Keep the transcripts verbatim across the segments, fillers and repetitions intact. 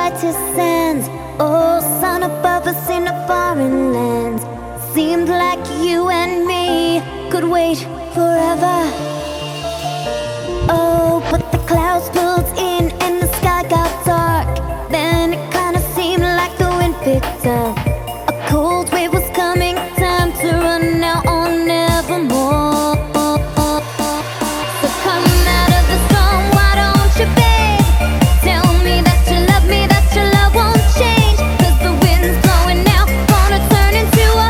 white as sands. Oh, sun above us in a foreign land. Seemed like you and me could wait forever. Oh, but the clouds pulled in and the sky got dark. Then it kinda seemed like the wind picked up. A cold wave was coming, time to run out on nevermore. So come out of the storm, why don't you, babe? Tell me that you love me, that your love won't change. Cause the wind's blowing now, gonna turn into a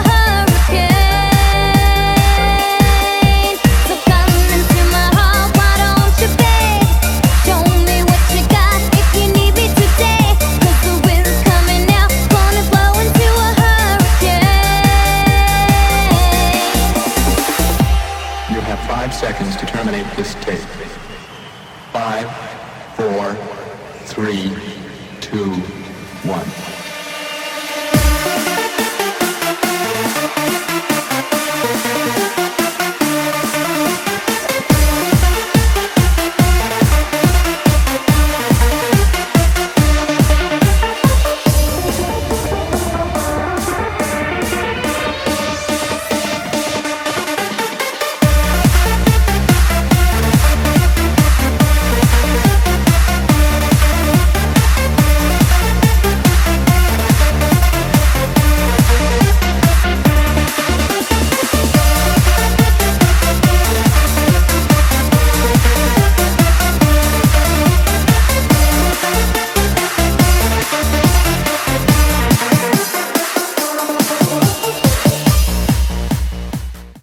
hurricane. So come into my heart, why don't you, babe? Show me what you got if you need me today. Cause the wind's coming now, gonna blow into a hurricane. You have five seconds to terminate this tape. Five, four, three, two, one.